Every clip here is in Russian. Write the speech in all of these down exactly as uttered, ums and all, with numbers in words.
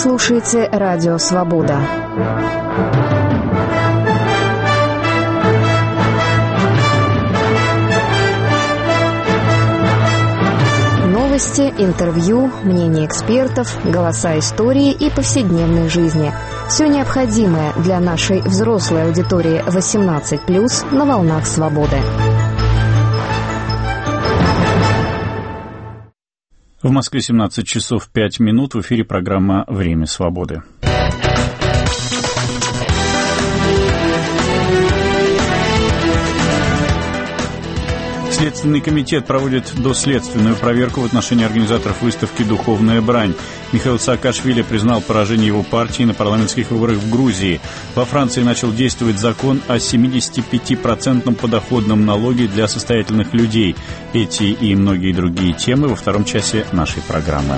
Вы слушаете Радио Свобода. Новости, интервью, мнения экспертов, голоса истории и повседневной жизни. Все необходимое для нашей взрослой аудитории восемнадцать плюс на волнах свободы. В Москве семнадцать часов пять минут. В эфире программа «Время свободы». Следственный комитет проводит доследственную проверку в отношении организаторов выставки «Духовная брань». Михаил Саакашвили признал поражение его партии на парламентских выборах в Грузии. Во Франции начал действовать закон о семидесятипятипроцентном подоходном налоге для состоятельных людей. Эти и многие другие темы во втором часе нашей программы.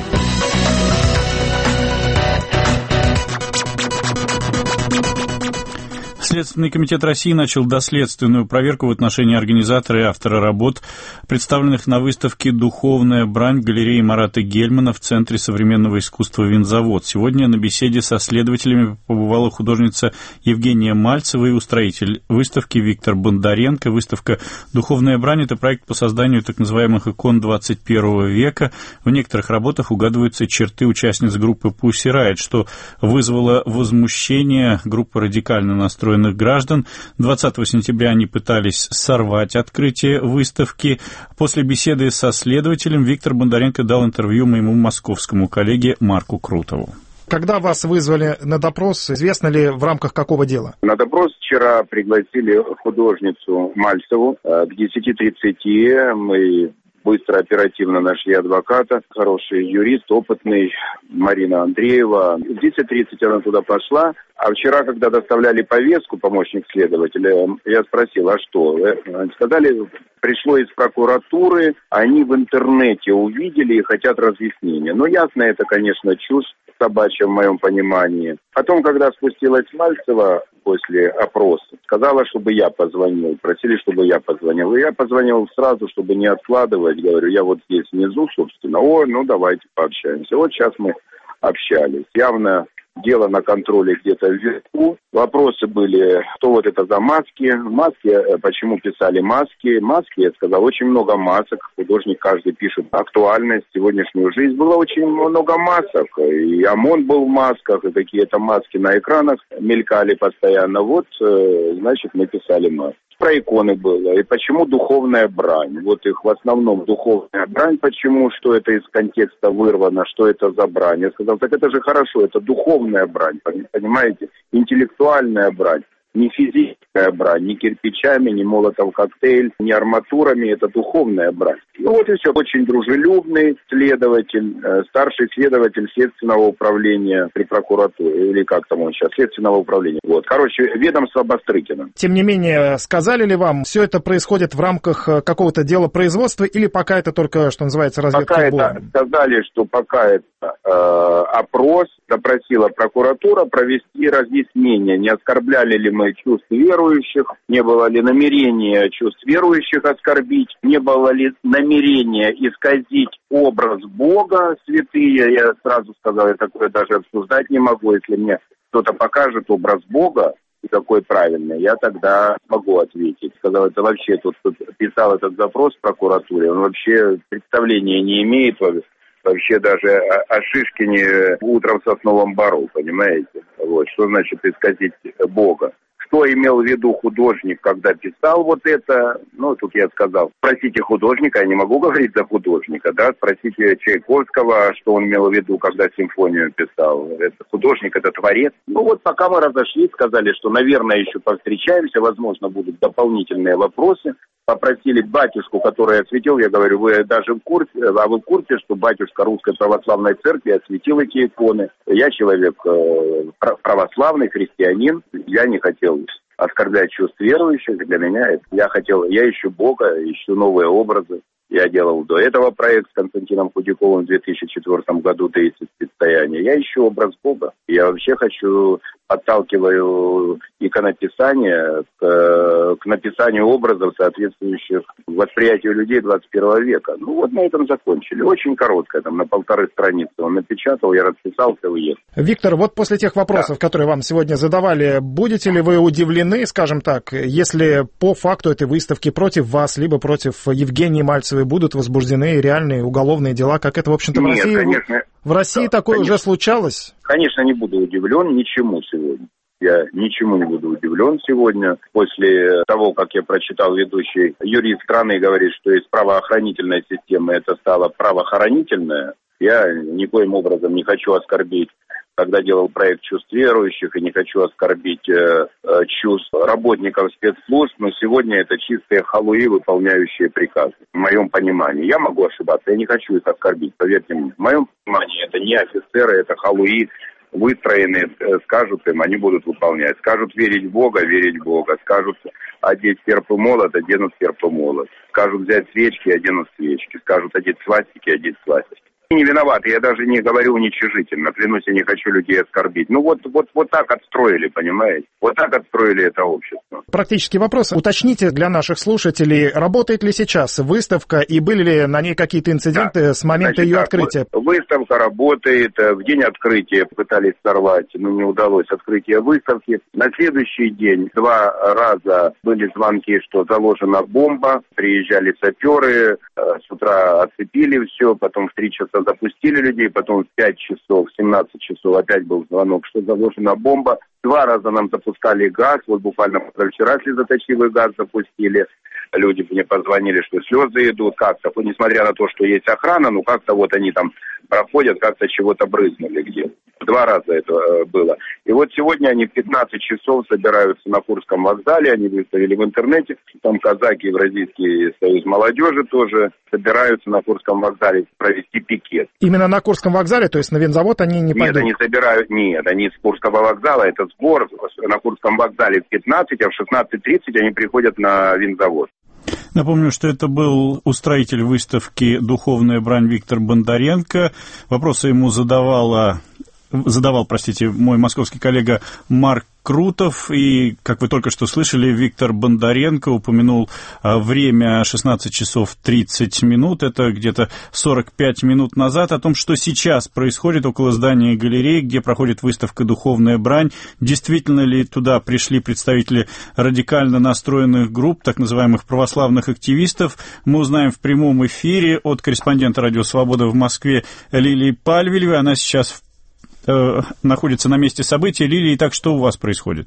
Следственный комитет России начал доследственную проверку в отношении организатора и автора работ, представленных на выставке «Духовная брань» галереи Марата Гельмана в Центре современного искусства «Винзавод». Сегодня на беседе со следователями побывала художница Евгения Мальцева и устроитель выставки Виктор Бондаренко. Выставка «Духовная брань» — это проект по созданию так называемых икон двадцать первого века. В некоторых работах угадываются черты участниц группы Pussy Riot, что вызвало возмущение группы радикально настроенных граждан. двадцатого сентября они пытались сорвать открытие выставки. После беседы со следователем Виктор Бондаренко дал интервью моему московскому коллеге Марку Крутову. Когда вас вызвали на допрос, известно ли, в рамках какого дела? На допрос вчера пригласили художницу Мальцеву к десяти тридцати. Мы быстро, оперативно нашли адвоката, хороший юрист, опытный, Марина Андреева. В десять тридцать она туда пошла, а вчера, когда доставляли повестку, помощник следователя, я спросил, а что? Они сказали, пришло из прокуратуры, они в интернете увидели и хотят разъяснения. Ну, ясно, это, конечно, чушь собачья в моем понимании. Потом, когда спустилась Мальцева после опроса, сказала, чтобы я позвонил. Просили, чтобы я позвонил. И я позвонил сразу, чтобы не откладывать. Говорю, я вот здесь внизу, собственно. О, ну давайте пообщаемся. Вот сейчас мы общались. Явно дело на контроле где-то вверху. Вопросы были, что вот это за маски. Маски, почему писали маски. Маски, я сказал, очень много масок. Художник каждый пишет актуальность, сегодняшнюю жизнь. Было очень много масок. И ОМОН был в масках, и какие-то маски на экранах мелькали постоянно. Вот, значит, мы писали маски. Про иконы было. И почему духовная брань? Вот их в основном духовная брань. Почему? Что это из контекста вырвано? Что это за брань? Я сказал, так это же хорошо, это духовная брань, понимаете? Интеллектуальная брань. Не физическая брань, ни кирпичами, ни молотов коктейль, ни арматурами, это духовная брань. Ну вот и все. Очень дружелюбный следователь, э, старший следователь следственного управления при прокуратуре, или как там он сейчас, следственного управления. Вот, короче, ведомство Бастрыкина. Тем не менее, сказали ли вам, все это происходит в рамках какого-то дела производства, или пока это только, что называется, разведка? Пока это, сказали, что пока это э, опрос, запросила прокуратура провести разъяснение, не оскорбляли ли мы чувств верующих, не было ли намерения чувств верующих оскорбить, не было ли намерения исказить образ Бога, святые. Я сразу сказал, я такое даже обсуждать не могу. Если мне кто-то покажет образ Бога, и какой правильный, я тогда могу ответить. Сказал, это вообще тот, кто писал этот запрос в прокуратуре, он вообще представления не имеет вообще даже о, о Шишкине утром в Сосновом Бору, понимаете? Вот. Что значит исказить Бога? Что имел в виду художник, когда писал вот это? Ну, тут я сказал, спросите художника, я не могу говорить за художника, да, спросите Чайковского, что он имел в виду, когда симфонию писал. Это художник, это творец. Ну, вот пока мы разошлись, сказали, что, наверное, еще повстречаемся, возможно, будут дополнительные вопросы. Попросили батюшку, который осветил, я говорю, вы даже в курсе, а вы в курсе, что батюшка Русской Православной Церкви осветил эти иконы? Я человек э, православный, христианин, я не хотел оскорблять чувств верующих, для меня это, я хотел, я ищу Бога, ищу новые образы. Я делал до этого проект с Константином Худяковым в две тысячи четвёртом году «тридцать предстояния». Я ищу образ Бога. Я вообще хочу подталкиваю иконописание к, к написанию образов, соответствующих восприятию людей двадцать первого века. Ну вот на этом закончили. Очень короткое, там на полторы страницы. Он напечатал, я расписался, уехал. Виктор, вот после тех вопросов, да, которые вам сегодня задавали, будете ли вы удивлены, скажем так, если по факту этой выставки против вас, либо против Евгении Мальцевой будут возбуждены реальные уголовные дела, как это, в общем-то, в Нет, России? Конечно, в России да, такое конечно. уже случалось? Конечно, не буду удивлен ничему сегодня. Я ничему не буду удивлен сегодня. После того, как я прочитал, ведущий юрист страны говорит, что из правоохранительной системы это стало правоохранительное, я никоим образом не хочу оскорбить, когда делал проект чувств верующих, и не хочу оскорбить э, э, чувств работников спецслужб, но сегодня это чистые халуи, выполняющие приказы, в моем понимании. Я могу ошибаться, я не хочу их оскорбить, поверьте мне. В моем понимании это не офицеры, это халуи, выстроенные, скажут им, они будут выполнять. Скажут верить в Бога, верить в Бога. Скажут одеть серп и молот, оденут серп и молот. Скажут взять свечки, оденут свечки. Скажут одеть свастики, одеть свастики. Не виноват, я даже не говорю уничижительно, клянусь, я не хочу людей оскорбить. Ну вот, вот, вот так отстроили, понимаете? Вот так отстроили это общество. Практический вопрос. Уточните для наших слушателей, работает ли сейчас выставка и были ли на ней какие-то инциденты, да, с момента Значит, ее так, открытия? Выставка работает, в день открытия пытались сорвать, но не удалось открытие выставки. На следующий день два раза были звонки, что заложена бомба, приезжали саперы, с утра оцепили все, потом в три часа запустили людей, потом в пять часов, в семнадцать часов опять был звонок, что заложена бомба. Два раза нам запускали газ, вот буквально позавчера слезоточивый газ запустили. Люди мне позвонили, что слезы идут, как-то, несмотря на то, что есть охрана, ну как-то вот они там проходят, как-то чего-то брызнули где-то. Два раза это э, было. И вот сегодня они в пятнадцать часов собираются на Курском вокзале, они выставили в интернете, там казаки, Евразийский союз молодежи тоже собираются на Курском вокзале провести пикет. Именно на Курском вокзале, то есть на Винзавод они не пойдут? Нет, они собирают, нет, они с Курского вокзала, это сбор на Курском вокзале в пятнадцать, а в шестнадцать тридцать они приходят на Винзавод. Напомню, что это был устроитель выставки «Духовная брань» Виктор Бондаренко. Вопросы ему задавала... задавал, простите, мой московский коллега Марк Крутов, и, как вы только что слышали, Виктор Бондаренко упомянул время шестнадцать часов тридцать минут, это где-то сорок пять минут назад, о том, что сейчас происходит около здания галереи, где проходит выставка «Духовная брань». Действительно ли туда пришли представители радикально настроенных групп, так называемых православных активистов, мы узнаем в прямом эфире от корреспондента «Радио Свобода» в Москве Лилии Пальвелевой. Она сейчас в находится на месте событий. Лилия, так что у вас происходит?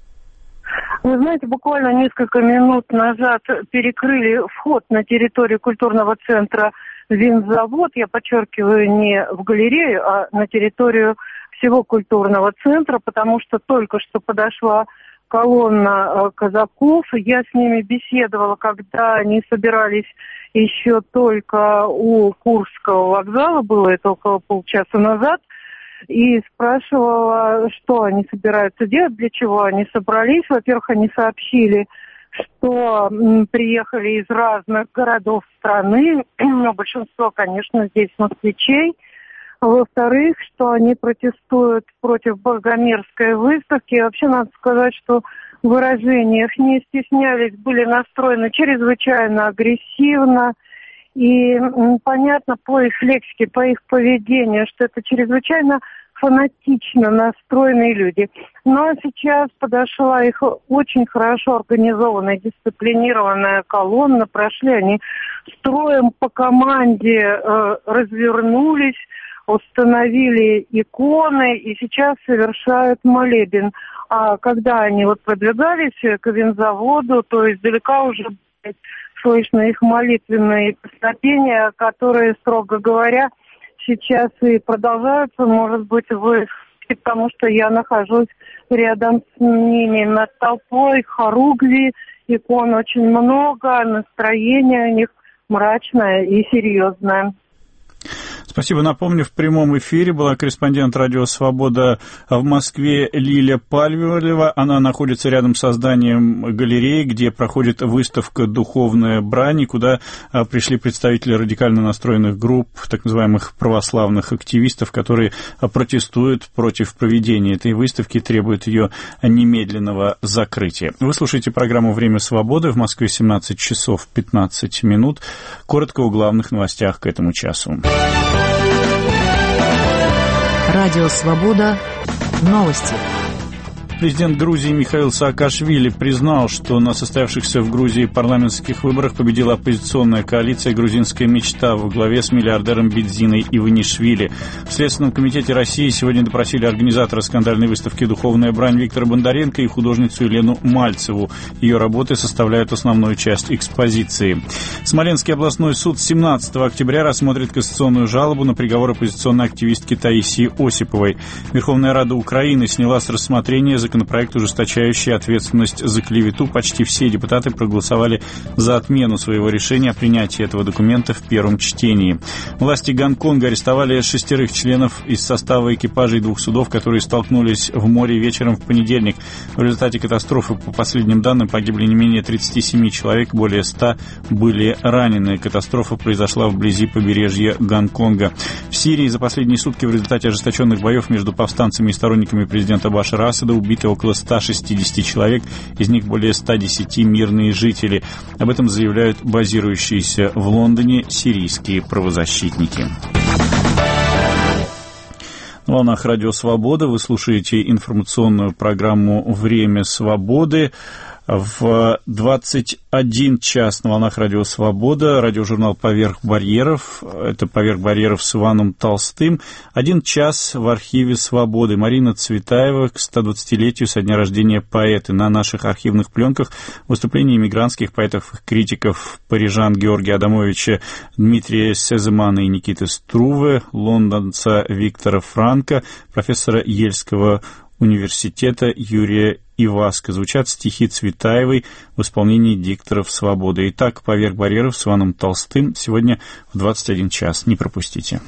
Вы знаете, буквально несколько минут назад перекрыли вход на территорию культурного центра «Винзавод». Я подчеркиваю, не в галерею, а на территорию всего культурного центра, потому что только что подошла колонна казаков. Я с ними беседовала, когда они собирались еще только у Курского вокзала, было это около полчаса назад. И спрашивала, что они собираются делать, для чего они собрались. Во-первых, они сообщили, что м, приехали из разных городов страны, но большинство, конечно, здесь москвичей. Во-вторых, что они протестуют против Богомерзкой выставки. И вообще, надо сказать, что в выражениях не стеснялись, были настроены чрезвычайно агрессивно. И м, понятно по их лексике, по их поведению, что это чрезвычайно фанатично настроенные люди. Но сейчас подошла их очень хорошо организованная, дисциплинированная колонна. Прошли они строем по команде, э, развернулись, установили иконы и сейчас совершают молебен. А когда они вот продвигались к Винзаводу, то издалека уже слышно их молитвенные песнопения, которые, строго говоря, сейчас и продолжаются, может быть, вы, потому что я нахожусь рядом с ними над толпой, хоругви, икон очень много, настроение у них мрачное и серьезное. Спасибо. Напомню, в прямом эфире была корреспондент «Радио Свобода» в Москве Лиля Пальвелева. Она находится рядом со зданием галереи, где проходит выставка «Духовная брань», куда пришли представители радикально настроенных групп, так называемых православных активистов, которые протестуют против проведения этой выставки, требуют ее немедленного закрытия. Вы слушаете программу «Время свободы». В Москве семнадцать часов пятнадцать минут. Коротко о главных новостях к этому часу. Радио «Свобода». Новости. Президент Грузии Михаил Саакашвили признал, что на состоявшихся в Грузии парламентских выборах победила оппозиционная коалиция «Грузинская мечта» во главе с миллиардером Бидзиной Иванишвили. В Следственном комитете России сегодня допросили организатора скандальной выставки «Духовная брань» Виктора Бондаренко и художницу Елену Мальцеву. Ее работы составляют основную часть экспозиции. Смоленский областной суд семнадцатого октября рассмотрит кассационную жалобу на приговор оппозиционной активистки Таисии Осиповой. Верховная Рада Украины сняла с рассмотрения законопроект, ужесточающий ответственность за клевету. Почти все депутаты проголосовали за отмену своего решения о принятии этого документа в первом чтении. Власти Гонконга арестовали шестерых членов из состава экипажей двух судов, которые столкнулись в море вечером в понедельник. В результате катастрофы, по последним данным, погибли не менее тридцати семи человек, более ста были ранены. Катастрофа произошла вблизи побережья Гонконга. В Сирии за последние сутки в результате ожесточенных боев между повстанцами и сторонниками президента Башара Асада убиты около ста шестидесяти человек, из них более ста десяти мирные жители. Об этом заявляют базирующиеся в Лондоне сирийские правозащитники. На волнах Радио Свобода вы слушаете информационную программу «Время свободы». В двадцать один час на волнах Радио Свобода радиожурнал «Поверх барьеров». Это «Поверх барьеров» с Иваном Толстым. Один час в архиве Свободы. Марина Цветаева к стодвадцатилетию со дня рождения поэта. На наших архивных пленках выступления иммигрантских поэтов и критиков парижан Георгия Адамовича, Дмитрия Сеземана и Никиты Струве, лондонца Виктора Франка, профессора Ельского университета Юрия Иваска. Звучат стихи Цветаевой в исполнении дикторов «Свободы». Итак, «Поверх барьеров» с Иваном Толстым сегодня в двадцать один час. Не пропустите.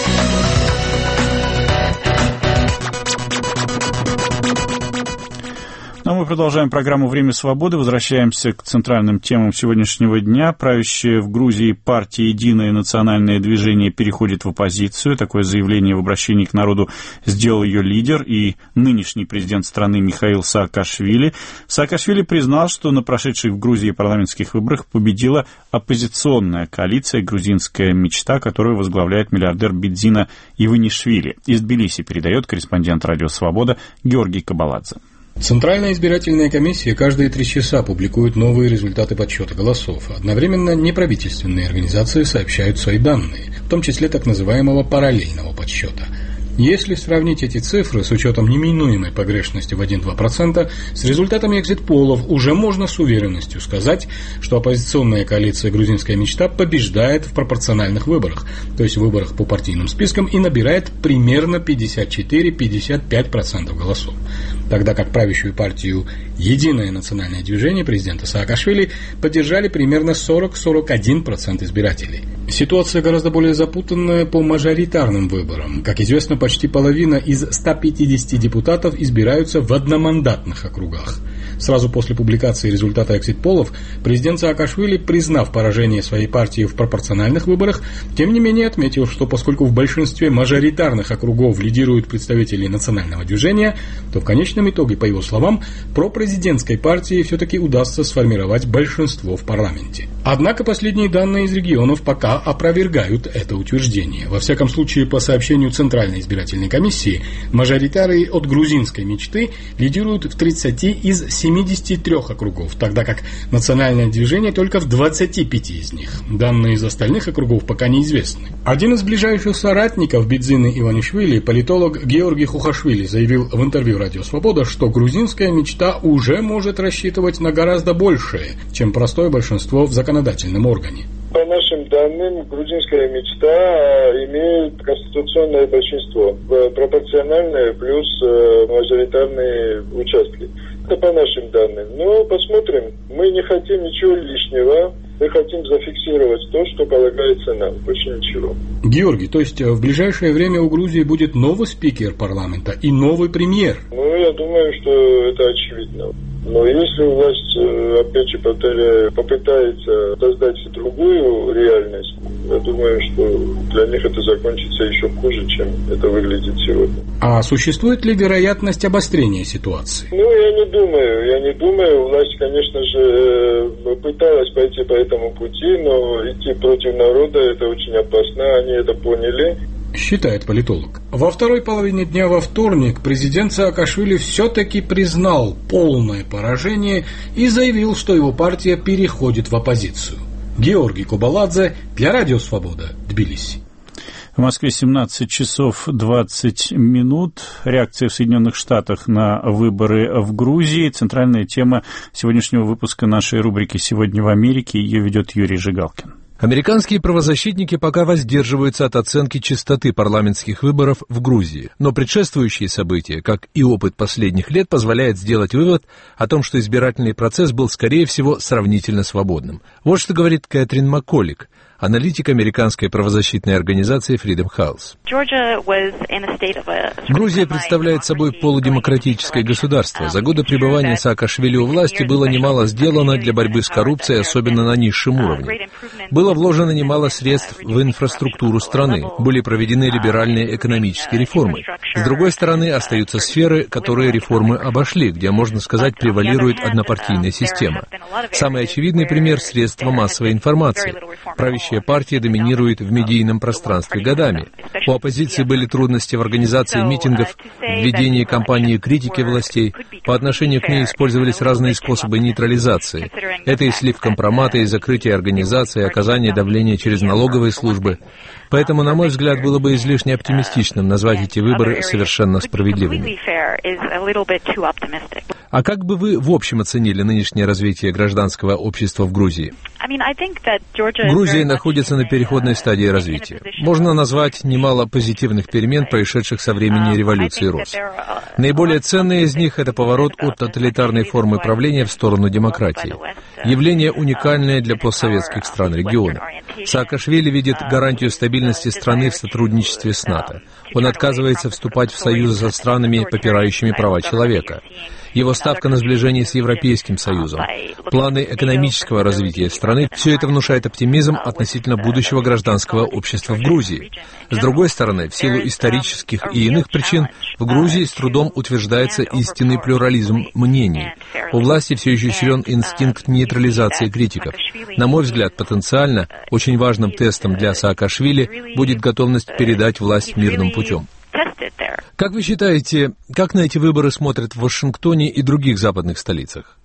Но мы продолжаем программу «Время свободы». Возвращаемся к центральным темам сегодняшнего дня. Правящая в Грузии партия «Единое национальное движение» переходит в оппозицию. Такое заявление в обращении к народу сделал ее лидер и нынешний президент страны Михаил Саакашвили. Саакашвили признал, что на прошедших в Грузии парламентских выборах победила оппозиционная коалиция «Грузинская мечта», которую возглавляет миллиардер Бидзина Иванишвили. Из Тбилиси передает корреспондент «Радио Свобода» Георгий Кабаладзе. Центральная избирательная комиссия каждые три часа публикует новые результаты подсчета голосов. Одновременно неправительственные организации сообщают свои данные, в том числе так называемого параллельного подсчета. Если сравнить эти цифры с учетом неминуемой погрешности в один-два процента с результатами экзит-полов, уже можно с уверенностью сказать, что оппозиционная коалиция «Грузинская мечта» побеждает в пропорциональных выборах, то есть в выборах по партийным спискам, и набирает примерно пятьдесят четыре - пятьдесят пять процентов голосов. Тогда как правящую партию «Единое национальное движение» президента Саакашвили поддержали примерно сорок - сорок один процент избирателей. Ситуация гораздо более запутанная по мажоритарным выборам. Как известно, почти половина из ста пятидесяти депутатов избираются в одномандатных округах. Сразу после публикации результата экзит-полов президент Саакашвили, признав поражение своей партии в пропорциональных выборах, тем не менее отметил, что поскольку в большинстве мажоритарных округов лидируют представители национального движения, то в конечном итоге, по его словам, пропрезидентской партии все-таки удастся сформировать большинство в парламенте. Однако последние данные из регионов пока опровергают это утверждение. Во всяком случае, по сообщению Центральной избирательной комиссии, мажоритары от грузинской мечты лидируют в тридцати из семидесяти трёх округов, тогда как национальное движение только в двадцати пяти из них. Данные из остальных округов пока неизвестны. Один из ближайших соратников Бидзины Иванишвили, политолог Георгий Хухашвили, заявил в интервью «Радио Свобода», что грузинская мечта уже может рассчитывать на гораздо большее, чем простое большинство в законодательном органе. По нашим данным, грузинская мечта имеет конституционное большинство, пропорциональное плюс мажоритарные участки. Это по нашим данным. Но посмотрим. Мы не хотим ничего лишнего. Мы хотим зафиксировать то, что полагается нам, больше ничего. Георгий, то есть в ближайшее время у Грузии будет новый спикер парламента и новый премьер? Ну, я думаю, что это очевидно. Но если власть, опять же повторяю, попытается создать другую реальность, я думаю, что для них это закончится еще хуже, чем это выглядит сегодня. А существует ли вероятность обострения ситуации? Ну, я не думаю. Я не думаю. Власть, конечно же, пыталась пойти по этому пути, но идти против народа – это очень опасно. Они это поняли. Считает политолог. Во второй половине дня во вторник президент Саакашвили все-таки признал полное поражение и заявил, что его партия переходит в оппозицию. Георгий Кубаладзе для Радио Свобода, Тбилиси. В Москве семнадцать часов двадцать минут. Реакция в Соединенных Штатах на выборы в Грузии. Центральная тема сегодняшнего выпуска нашей рубрики «Сегодня в Америке». Ее ведет Юрий Жигалкин. Американские правозащитники пока воздерживаются от оценки чистоты парламентских выборов в Грузии, но предшествующие события, как и опыт последних лет, позволяет сделать вывод о том, что избирательный процесс был, скорее всего, сравнительно свободным. Вот что говорит Кэтрин Макколик, аналитик американской правозащитной организации Freedom House. Грузия представляет собой полудемократическое государство. За годы пребывания Саакашвили у власти было немало сделано для борьбы с коррупцией, особенно на низшем уровне. Было вложено немало средств в инфраструктуру страны, были проведены либеральные экономические реформы. С другой стороны, остаются сферы, которые реформы обошли, где, можно сказать, превалирует однопартийная система. Самый очевидный пример – средства массовой информации. Правящая партия доминирует в медийном пространстве годами. У оппозиции были трудности в организации митингов, в ведении кампании критики властей. По отношению к ней использовались разные способы нейтрализации. Это и слив компромата, и закрытие организации, и оказание давления через налоговые службы. Поэтому, на мой взгляд, было бы излишне оптимистичным назвать эти выборы совершенно справедливыми. А как бы вы в общем оценили нынешнее развитие гражданского общества в Грузии? Грузия находится на переходной стадии развития. Можно назвать немало позитивных перемен, происшедших со времени революции РОС. Наиболее ценные из них – это поворот от тоталитарной формы правления в сторону демократии. Явление уникальное для постсоветских стран региона. Саакашвили видит гарантию стабильности страны в сотрудничестве с НАТО. Он отказывается вступать в союзы со странами, попирающими права человека. Его ставка на сближение с Европейским Союзом, планы экономического развития страны – все это внушает оптимизм относительно будущего гражданского общества в Грузии. С другой стороны, в силу исторических и иных причин, в Грузии с трудом утверждается истинный плюрализм мнений. У власти все еще силен инстинкт нейтрализации критиков. На мой взгляд, потенциально очень важным тестом для Саакашвили будет готовность передать власть мирным путем. Как вы считаете, как на эти выборы смотрят в Вашингтоне и других западных столицах?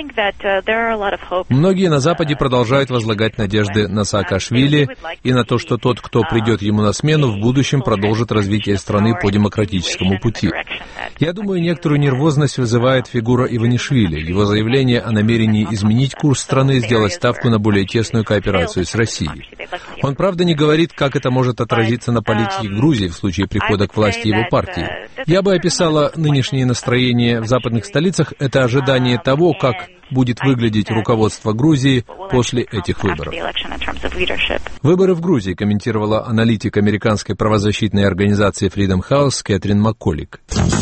Многие на Западе продолжают возлагать надежды на Саакашвили и на то, что тот, кто придет ему на смену, в будущем продолжит развитие страны по демократическому пути. Я думаю, некоторую нервозность вызывает фигура Иванишвили, его заявление о намерении изменить курс страны и сделать ставку на более тесную кооперацию с Россией. Он, правда, не говорит, как это может отразиться на политике Грузии в случае прихода к власти его партии. Я бы описала нынешнее настроение в западных столицах – это ожидание того, как будет выглядеть руководство Грузии после этих выборов. Выборы в Грузии комментировала аналитик американской правозащитной организации Freedom House Кэтрин Макколик.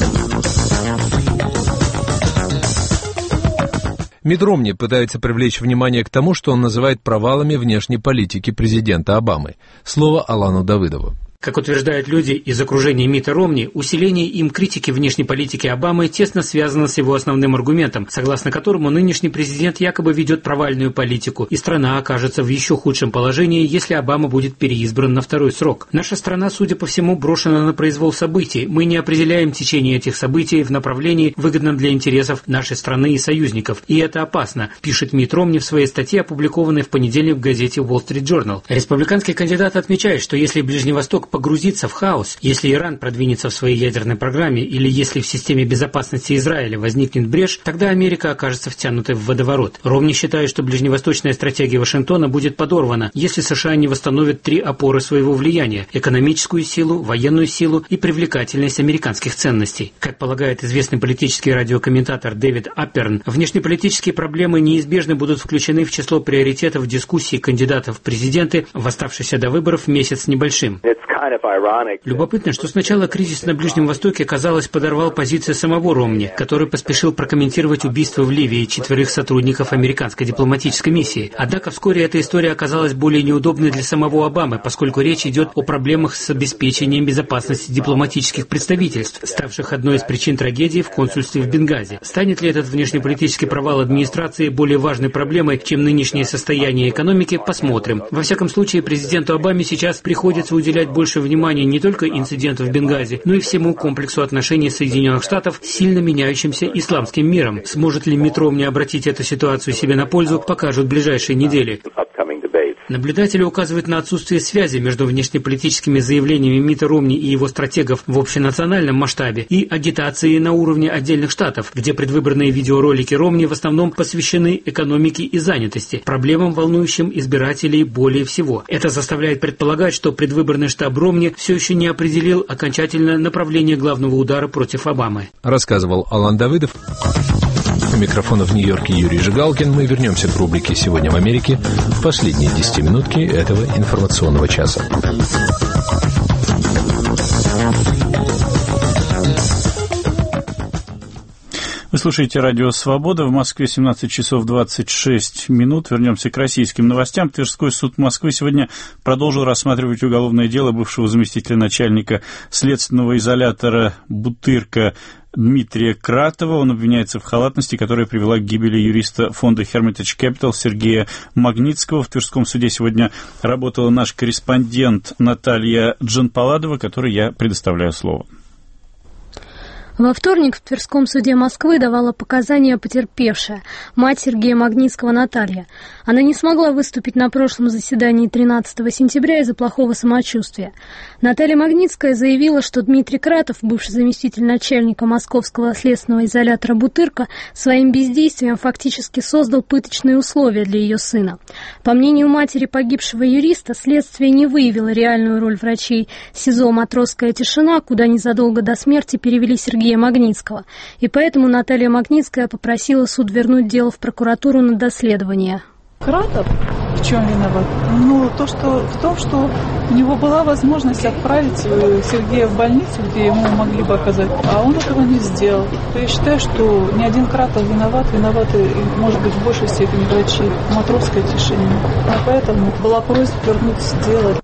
Митт Ромни пытается привлечь внимание к тому, что он называет провалами внешней политики президента Обамы. Слово Алану Давыдову. Как утверждают люди из окружения Митта Ромни, усиление им критики внешней политики Обамы тесно связано с его основным аргументом, согласно которому нынешний президент якобы ведет провальную политику, и страна окажется в еще худшем положении, если Обама будет переизбран на второй срок. Наша страна, судя по всему, брошена на произвол событий. Мы не определяем течение этих событий в направлении, выгодном для интересов нашей страны и союзников. И это опасно, пишет Митт Ромни в своей статье, опубликованной в понедельник в газете Wall Street Journal. Республиканский кандидат отмечает, что если Ближний Восток погрузиться в хаос, если Иран продвинется в своей ядерной программе или если в системе безопасности Израиля возникнет брешь, тогда Америка окажется втянутой в водоворот. Ромни считает, что ближневосточная стратегия Вашингтона будет подорвана, если США не восстановят три опоры своего влияния – экономическую силу, военную силу и привлекательность американских ценностей. Как полагает известный политический радиокомментатор Дэвид Апперн, внешнеполитические проблемы неизбежно будут включены в число приоритетов дискуссий кандидатов в президенты в оставшийся до выборов месяц с небольшим. Любопытно, что сначала кризис на Ближнем Востоке, казалось, подорвал позиции самого Ромни, который поспешил прокомментировать убийство в Ливии четверых сотрудников американской дипломатической миссии. Однако вскоре эта история оказалась более неудобной для самого Обамы, поскольку речь идет о проблемах с обеспечением безопасности дипломатических представительств, ставших одной из причин трагедии в консульстве в Бенгази. Станет ли этот внешнеполитический провал администрации более важной проблемой, чем нынешнее состояние экономики, посмотрим. Во всяком случае, президенту Обаме сейчас приходится уделять больше внимания не только инциденту в Бенгази, но и всему комплексу отношений Соединенных Штатов с сильно меняющимся исламским миром. Сможет ли Митт Ромни обратить эту ситуацию себе на пользу, покажут ближайшие недели. Наблюдатели указывают на отсутствие связи между внешнеполитическими заявлениями Митта Ромни и его стратегов в общенациональном масштабе и агитацией на уровне отдельных штатов, где предвыборные видеоролики Ромни в основном посвящены экономике и занятости, проблемам, волнующим избирателей более всего. Это заставляет предполагать, что предвыборный штаб Ромни все еще не определил окончательно направление главного удара против Обамы. Рассказывал Алан Давыдов. У микрофона в Нью-Йорке Юрий Жигалкин. Мы вернемся к рубрике «Сегодня в Америке» в последние десятиминутки этого информационного часа. Вы слушаете радио «Свобода». В Москве семнадцать часов двадцать шесть минут. Вернемся к российским новостям. Тверской суд Москвы сегодня продолжил рассматривать уголовное дело бывшего заместителя начальника следственного изолятора «Бутырка» Дмитрия Кратова. Он обвиняется в халатности, которая привела к гибели юриста фонда Hermitage Capital Сергея Магнитского. В Тверском суде сегодня работала наш корреспондент Наталья Джанпаладова, которой я предоставляю слово. Во вторник в Тверском суде Москвы давала показания потерпевшая, мать Сергея Магнитского Наталья. Она не смогла выступить на прошлом заседании тринадцатого сентября из-за плохого самочувствия. Наталья Магнитская заявила, что Дмитрий Кратов, бывший заместитель начальника московского следственного изолятора «Бутырка», своим бездействием фактически создал пыточные условия для ее сына. По мнению матери погибшего юриста, следствие не выявило реальную роль врачей СИЗО «Матросская тишина», куда незадолго до смерти перевели Сергея Магнитского, и поэтому Наталья Магнитская попросила суд вернуть дело в прокуратуру на доследование. Кратов в чем виноват? Ну, то, что, в том, что у него была возможность отправить Сергея в больницу, где ему могли бы оказать, а он этого не сделал. То я считаю, что ни один Кратов виноват, виноваты, может быть, в большей степени врачи Матросской тишины. А поэтому была просьба вернуть дело.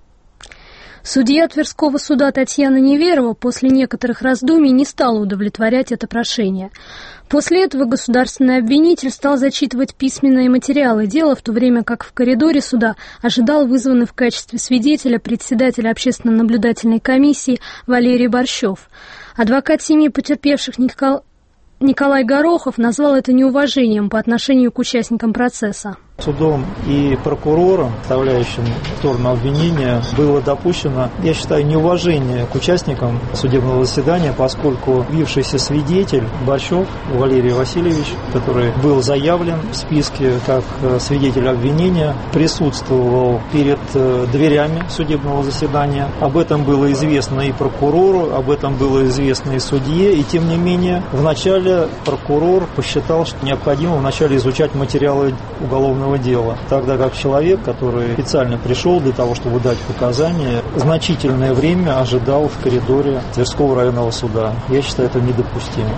Судья Тверского суда Татьяна Неверова после некоторых раздумий не стала удовлетворять это прошение. После этого государственный обвинитель стал зачитывать письменные материалы дела, в то время как в коридоре суда ожидал вызванный в качестве свидетеля председатель общественно-наблюдательной комиссии Валерий Борщев. Адвокат семьи потерпевших Никол... Николай Горохов назвал это неуважением по отношению к участникам процесса. Судом и прокурором, составляющим сторону обвинения, было допущено, я считаю, неуважение к участникам судебного заседания, поскольку бившийся свидетель Борщев Валерий Васильевич, который был заявлен в списке как свидетель обвинения, присутствовал перед дверями судебного заседания. Об этом было известно и прокурору, об этом было известно и судье, и тем не менее вначале прокурор посчитал, что необходимо вначале изучать материалы уголовного дела, тогда как человек, который специально пришел для того, чтобы дать показания, значительное время ожидал в коридоре Тверского районного суда. Я считаю, это недопустимо.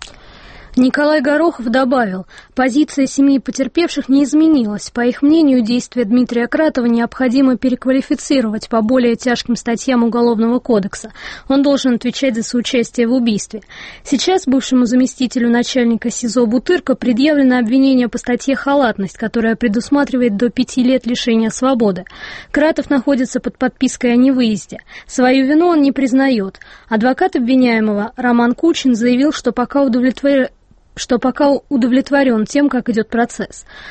Николай Горохов добавил, позиция семьи потерпевших не изменилась. По их мнению, действия Дмитрия Кратова необходимо переквалифицировать по более тяжким статьям Уголовного кодекса. Он должен отвечать за соучастие в убийстве. Сейчас бывшему заместителю начальника СИЗО «Бутырка» предъявлено обвинение по статье «Халатность», которая предусматривает до пяти лет лишения свободы. Кратов находится под подпиской о невыезде. Свою вину он не признает. Адвокат обвиняемого Роман Кучин заявил, что пока удовлетворен что пока удовлетворен тем, как идет процесс.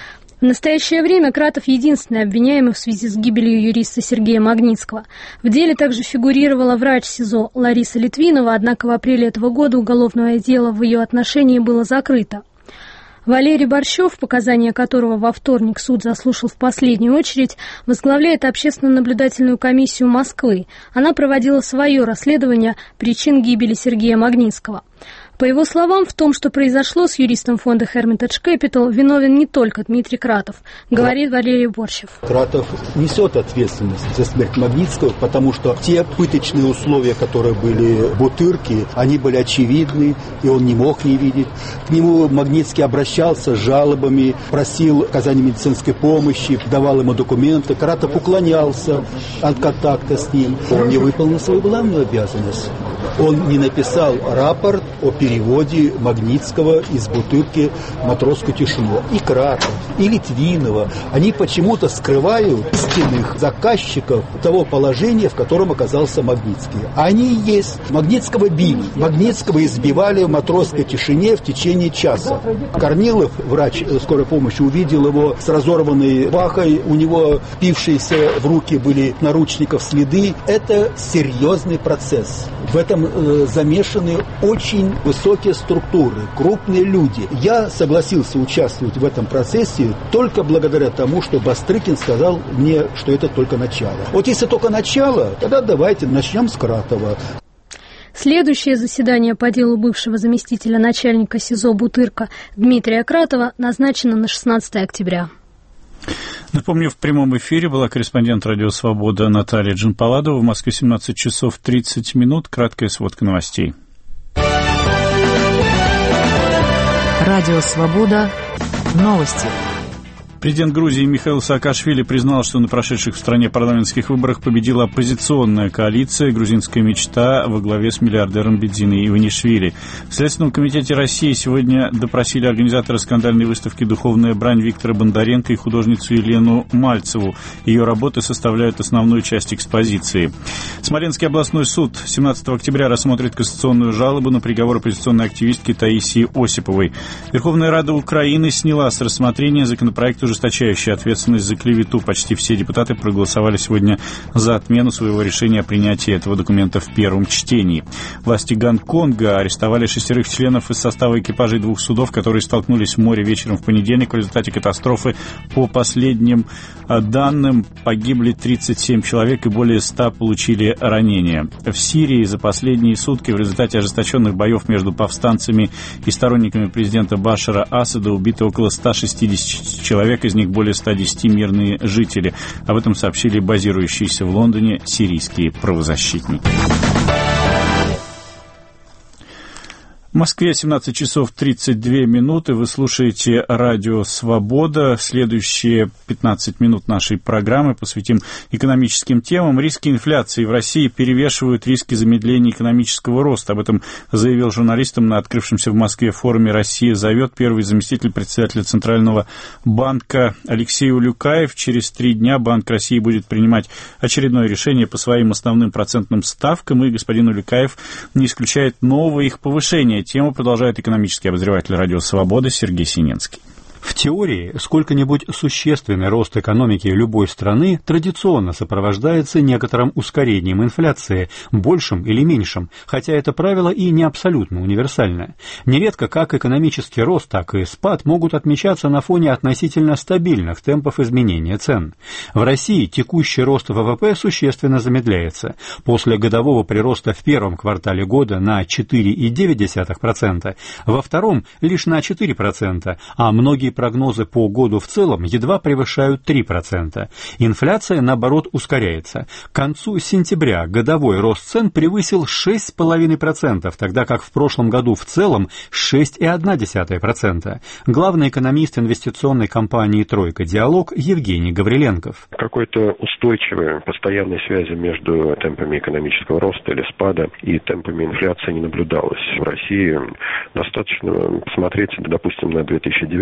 В настоящее время Кратов единственный обвиняемый в связи с гибелью юриста Сергея Магнитского. В деле также фигурировала врач СИЗО Лариса Литвинова, однако в апреле этого года уголовное дело в ее отношении было закрыто. Валерий Борщев, показания которого во вторник суд заслушал в последнюю очередь, возглавляет общественно-наблюдательную комиссию Москвы. Она проводила свое расследование причин гибели Сергея Магнитского. По его словам, в том, что произошло с юристом фонда Hermitage Capital, виновен не только Дмитрий Кратов, говорит Валерий Борщев. Кратов несет ответственность за смерть Магнитского, потому что те пыточные условия, которые были в Бутырке, они были очевидны, и он не мог не видеть. К нему Магнитский обращался с жалобами, просил оказания медицинской помощи, давал ему документы. Кратов уклонялся от контакта с ним. Он не выполнил свою главную обязанность. Он не написал рапорт о переводе Магнитского из Бутырки в матросскую тишину. И Кратов, и Литвинова, они почему-то скрывают истинных заказчиков того положения, в котором оказался Магнитский. Они и есть. Магнитского били. Магнитского избивали в матросской тишине в течение часа. Корнилов, врач скорой помощи, увидел его с разорванной пахой, у него впившиеся в руки были наручников следы. Это серьезный процесс. В этом э, замешаны очень высокие структуры, крупные люди. Я согласился участвовать в этом процессе только благодаря тому, что Бастрыкин сказал мне, что это только начало. Вот если только начало, тогда давайте начнем с Кратова. Следующее заседание по делу бывшего заместителя начальника СИЗО Бутырка Дмитрия Кратова назначено на шестнадцатое октября. Напомню, в прямом эфире была корреспондент «Радио Свобода» Наталья Джанпаладова. В Москве семнадцать часов тридцать минут. Краткая сводка новостей. Радио Свобода. Новости. Президент Грузии Михаил Саакашвили признал, что на прошедших в стране парламентских выборах победила оппозиционная коалиция «Грузинская мечта» во главе с миллиардером Бедзиной Иванишвили. В Следственном комитете России сегодня допросили организатора скандальной выставки «Духовная брань» Виктора Бондаренко и художницу Елену Мальцеву. Ее работы составляют основную часть экспозиции. Смоленский областной суд семнадцатого октября рассмотрит кассационную жалобу на приговор оппозиционной активистки Таисии Осиповой. Верховная Рада Украины сняла с рассмотрения законопроект, ужесточающий ответственность за клевету. Почти все депутаты проголосовали сегодня за отмену своего решения о принятии этого документа в первом чтении. Власти Гонконга арестовали шестерых членов из состава экипажей двух судов, которые столкнулись в море вечером в понедельник. В результате катастрофы, по последним данным, погибли тридцать семь человек и более ста получили ранения. В Сирии за последние сутки в результате ожесточенных боев между повстанцами и сторонниками президента Башара Асада убито около ста шестидесяти человек, из них более ста десяти мирные жители. Об этом сообщили базирующиеся в Лондоне сирийские правозащитники. В Москве семнадцать часов тридцать две минуты. Вы слушаете «Радио Свобода». Следующие пятнадцать минут нашей программы посвятим экономическим темам. Риски инфляции в России перевешивают риски замедления экономического роста. Об этом заявил журналистам на открывшемся в Москве форуме «Россия зовет» первый заместитель председателя Центрального банка Алексей Улюкаев. Через три дня Банк России будет принимать очередное решение по своим основным процентным ставкам, и господин Улюкаев не исключает нового их повышения. Тему продолжает экономический обозреватель «Радио Свобода» Сергей Синенский. В теории, сколько-нибудь существенный рост экономики любой страны традиционно сопровождается некоторым ускорением инфляции, большим или меньшим, хотя это правило и не абсолютно универсальное. Нередко как экономический рост, так и спад могут отмечаться на фоне относительно стабильных темпов изменения цен. В России текущий рост ВВП существенно замедляется. После годового прироста в первом квартале года на четыре целых девять десятых процента, во втором лишь на четыре процента, а многие прогнозы по году в целом едва превышают три процента. Инфляция, наоборот, ускоряется. К концу сентября годовой рост цен превысил шесть целых пять десятых процента, тогда как в прошлом году в целом шесть целых одна десятая процента. Главный экономист инвестиционной компании «Тройка Диалог» Евгений Гавриленков. Какой-то устойчивой, постоянной связи между темпами экономического роста или спада и темпами инфляции не наблюдалось. В России достаточно посмотреть, допустим, на две тысячи девятый год,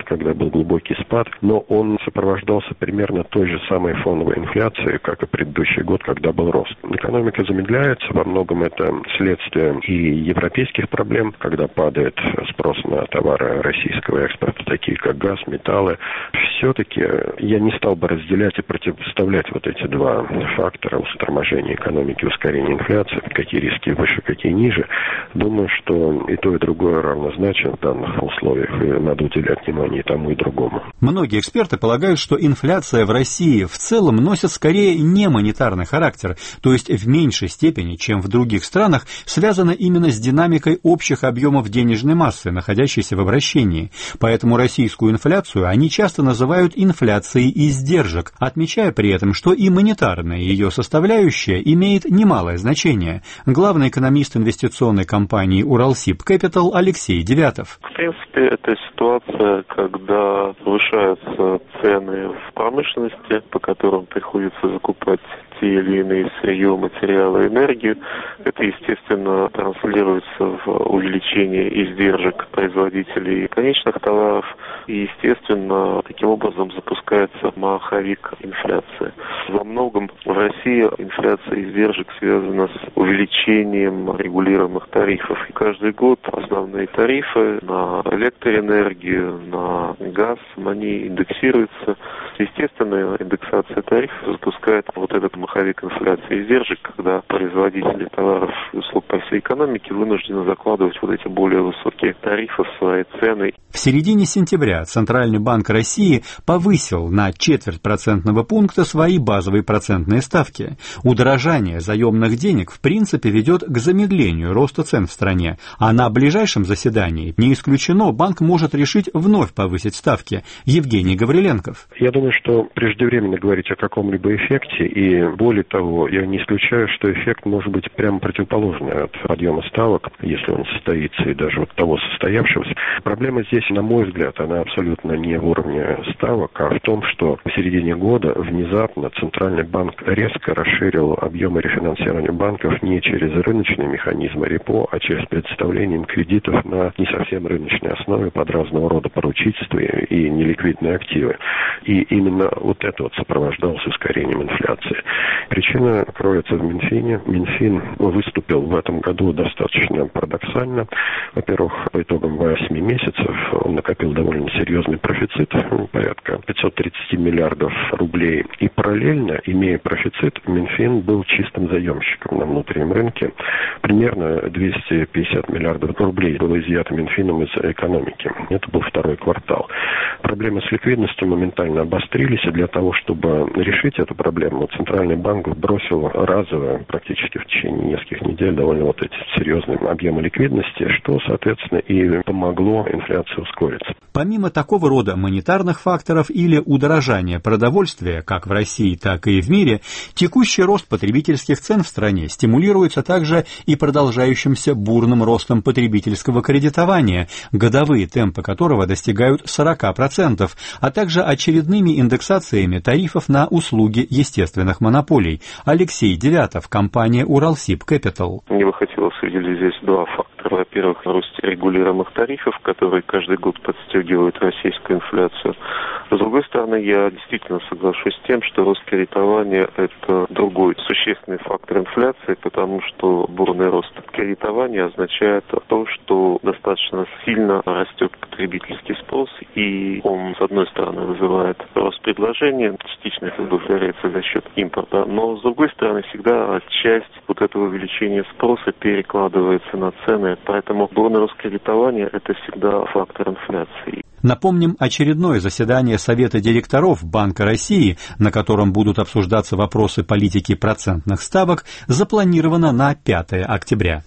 год, когда был глубокий спад, но он сопровождался примерно той же самой фоновой инфляцией, как и предыдущий год, когда был рост. Экономика замедляется, во многом это следствие и европейских проблем, когда падает спрос на товары российского экспорта, такие как газ, металлы. Все-таки я не стал бы разделять и противопоставлять вот эти два фактора: торможения экономики, ускорения инфляции, какие риски выше, какие ниже. Думаю, что и то, и другое равнозначно в данных условиях, и надо уделять внимание и тому, и другому. Многие эксперты полагают, что инфляция в России в целом носит скорее не монетарный характер, то есть в меньшей степени, чем в других странах, связана именно с динамикой общих объемов денежной массы, находящейся в обращении. Поэтому российскую инфляцию они часто называют инфляцией издержек, отмечая при этом, что и монетарная ее составляющая имеет немалое значение. Главный экономист инвестиционной компании «Уралсиб Кэпитал» Алексей Девятов. В принципе, это ситуация, когда повышаются цены в промышленности, по которым приходится закупать те или иные сырье, материалы, энергию. Это, естественно, транслируется в увеличение издержек производителей конечных товаров. И, естественно, таким образом запускается маховик инфляции. Во многом в России инфляция издержек связана с увеличением регулируемых тарифов. И каждый год основные тарифы на электроэнергию, на газ, они индексируются. Естественно, индексация тарифов запускает вот этот маховик инфляции издержек, когда производители товаров и услуг по всей экономике вынуждены закладывать вот эти более высокие тарифы в свои цены. В середине сентября Центральный банк России повысил на четверть процентного пункта свои базовые процентные ставки. Удорожание заемных денег в принципе ведет к замедлению роста цен в стране, а на ближайшем заседании, не исключено, банк может решить вновь повысить ставки. Евгений Гавриленков. Я думаю, что преждевременно говорить о каком-либо эффекте, и более того, я не исключаю, что эффект может быть прямо противоположный от подъема ставок, если он состоится, и даже вот того состоявшегося. Проблема здесь, на мой взгляд, она абсолютно не в уровне ставок, а в том, что в середине года внезапно Центральный банк резко расширил объемы рефинансирования банков не через рыночные механизмы репо, а через предоставление кредитов на не совсем рыночной основе под разного рода поручительства и неликвидные активы. И именно вот это вот сопровождалось ускорением инфляции. Причина кроется в Минфине. Минфин выступил в этом году достаточно парадоксально. Во-первых, по итогам восьми месяцев он накопил довольно серьезный профицит, порядка пятьсот тридцать миллиардов рублей. И параллельно, имея профицит, Минфин был чистым заемщиком на внутреннем рынке. Примерно двести пятьдесят миллиардов рублей было изъято Минфином из экономики. Это был второй квартал. Проблемы с ликвидностью моментально обострились, и для того, чтобы решить эту проблему, Центральный банк бросил разово, практически в течение нескольких недель, довольно вот эти серьезные объемы ликвидности, что, соответственно, и помогло инфляции ускориться. Помимо такого рода монетарных факторов или удорожания продовольствия, как в России, так и в мире, текущий рост потребительских цен в стране стимулируется также и продолжающимся бурным ростом потребительского кредитования, годовые темпы которого достигают сорок процентов, а также очередными индексациями тарифов на услуги естественных монополий. Алексей Девятов, компания «Уралсиб Кэпитал». Мне бы хотелось выделить здесь два фактора. Во-первых, рост регулируемых тарифов, которые каждый год подстегивают российскую инфляцию. С другой стороны, я действительно соглашусь с тем, что рост кредитования – это другой существенный фактор инфляции, потому что бурный рост кредитования означает то, что достаточно сильно растет потребительский спрос, и он, с одной стороны, вызывает рост предложения, частично это удовлетворяется за счет импорта, но, с другой стороны, всегда часть вот этого увеличения спроса перекладывается на цены, поэтому бурный рост кредитования – это всегда фактор инфляции. Напомним, очередное заседание Совета директоров Банка России, на котором будут обсуждаться вопросы политики процентных ставок, запланировано на пятое октября.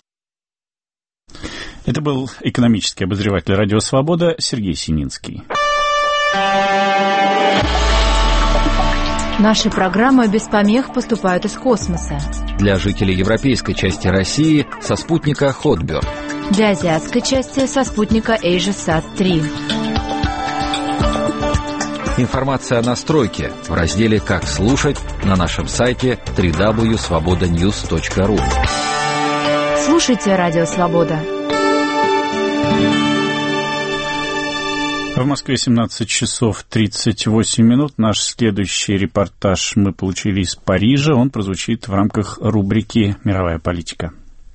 Это был экономический обозреватель «Радио Свобода» Сергей Сининский. Наши программы без помех поступают из космоса. Для жителей европейской части России со спутника Hotbird. Для азиатской части со спутника AsiaSat три. Информация о настройке в разделе «Как слушать» на нашем сайте дабл ю дабл ю дабл ю точка свобода ньюс точка ру. Слушайте «Радио Свобода». В Москве семнадцать часов тридцать восемь минут. Наш следующий репортаж мы получили из Парижа. Он прозвучит в рамках рубрики «Мировая политика».